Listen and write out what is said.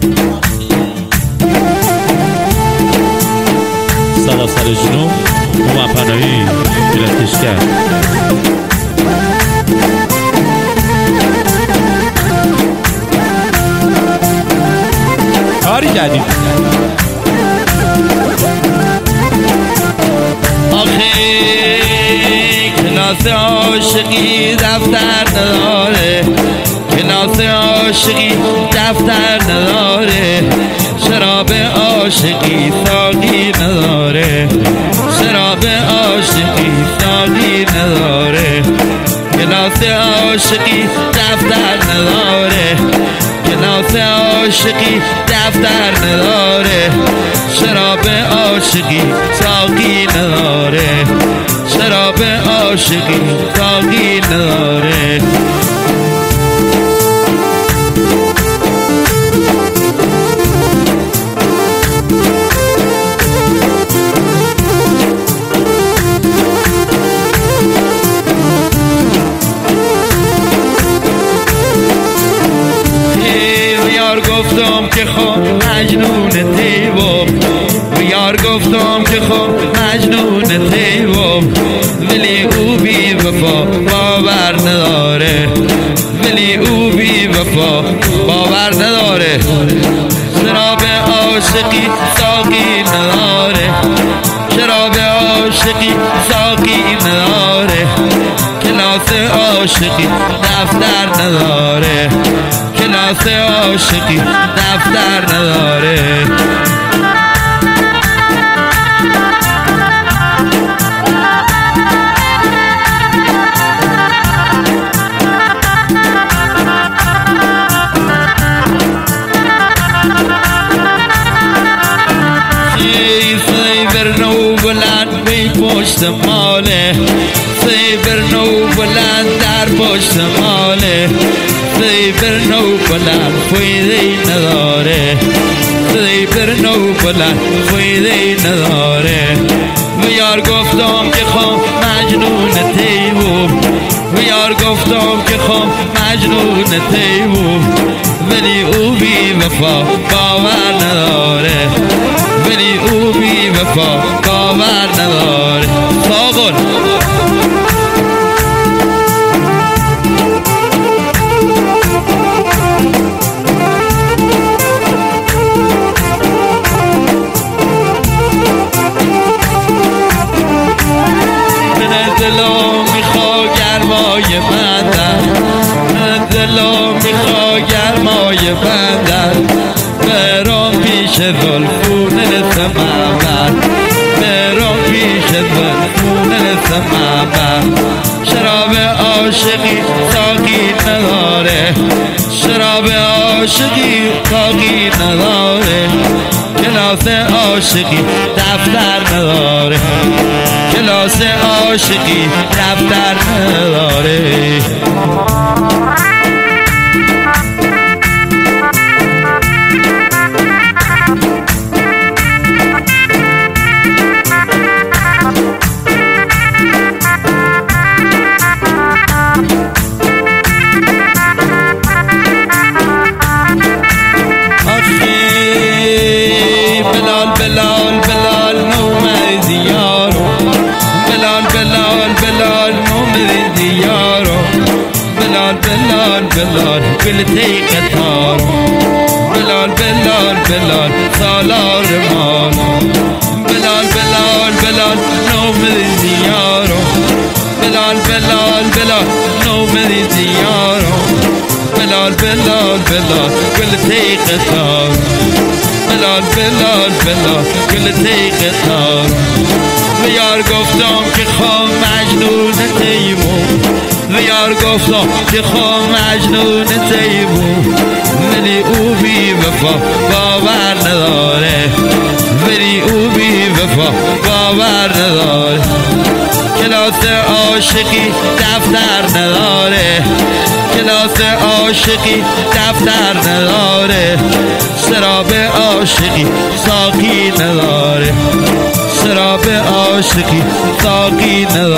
سراسر جنوب اومد پناهی گرفتش کرد. کاری جدید آخه کلاس عاشقی دفتر نداره، کلاس عاشقی دفتر نداره، شراب عاشقی ساقی نداره، شراب عاشقی ساقی نداره، کلاس عاشقی دفتر نداره، کلاس عاشقی دفتر نداره، شراب عاشقی ساقی نداره، شراب عاشقی ساقی نداره. گفتم که خب مجنون تیوم، یار گفتم که خب مجنون تیوم، ولی او بی وفا باور نداره، ولی او بی وفا باور نداره، شراب عاشقی ساقی نداره، شراب عاشقی ساقی نداره، کلاس عاشقی دفتر نداره، کلاس عاشقی دفتر نداره. سیبر نو بلند بی پشت ماله، سیبر نو بلند در پشت ماله، سیبر نو بلند فایده نداره، سیبر نو بلند فایده نداره. و یار گفتم که خب مجنون تیوم، و یار گفتم که خب مجنون تیوم، ولی او بی وفا باور نداره، ولی او بی وفا باور نداره. ساقل دلو میخوا گرمای بندر، دلو میخوا گرمای بندر، برام پیش زلفون سمبر، برام پیش زلفون سمبر، شراب عاشقی ساقی نداره، شراب عاشقی ساقی نداره، کلاس عاشقی دفتر نداره، کلاس عاشقی دفتر نداره. بلال بلال بلال نوم دیارو، بلال بلال بلال نوم دیارو، بلال بلال بلال گلتی قطارو، بلال بلال بلال سالار مانو، بلال بلال بلال نوم دیارو، بلال بلال بلال نوم دیارو، بلال بلال بلال گلتی قطارو، بلال بلال بلال گلتی قطار. و یار گفتم که خب مجنون تیمون، و یار گفتم که خب مجنون تیمون، ولی او بی وفا باور نداره، ولی او بی وفا باور نداره، کلاس عاشقی دفتر نداره، کلاس عاشقی دفتر نداره، شراب عاشقی ساقی نداره، شراب عاشقی ساقی نداره.